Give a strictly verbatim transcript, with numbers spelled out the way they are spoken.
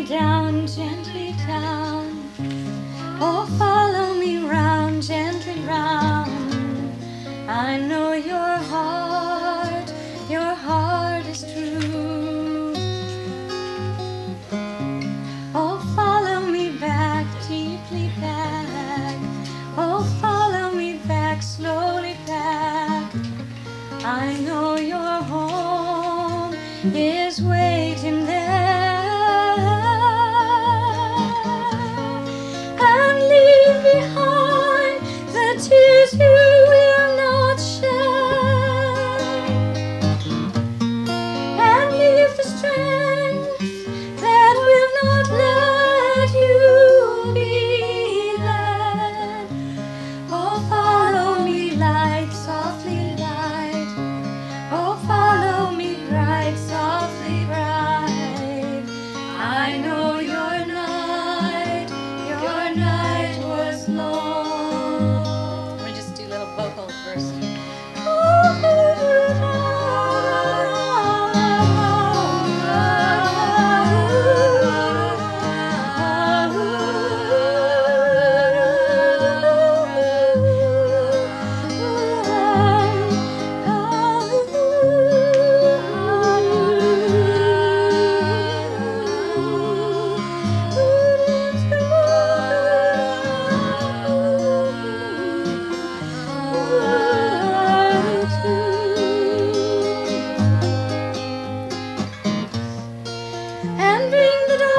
down, gently down. Oh, follow me round, gently round. I know your heart, your heart is true. Oh, follow me back, deeply back. Oh, follow me back, slowly back. I know your home is waiting there. And leave behind the tears you will not shed. And leave the strength that will not let you be led. Oh, follow me, light, softly light. Oh, follow me, bright, softly bright. I know your night, your night was long. We'll just do a little vocal verse. And bring the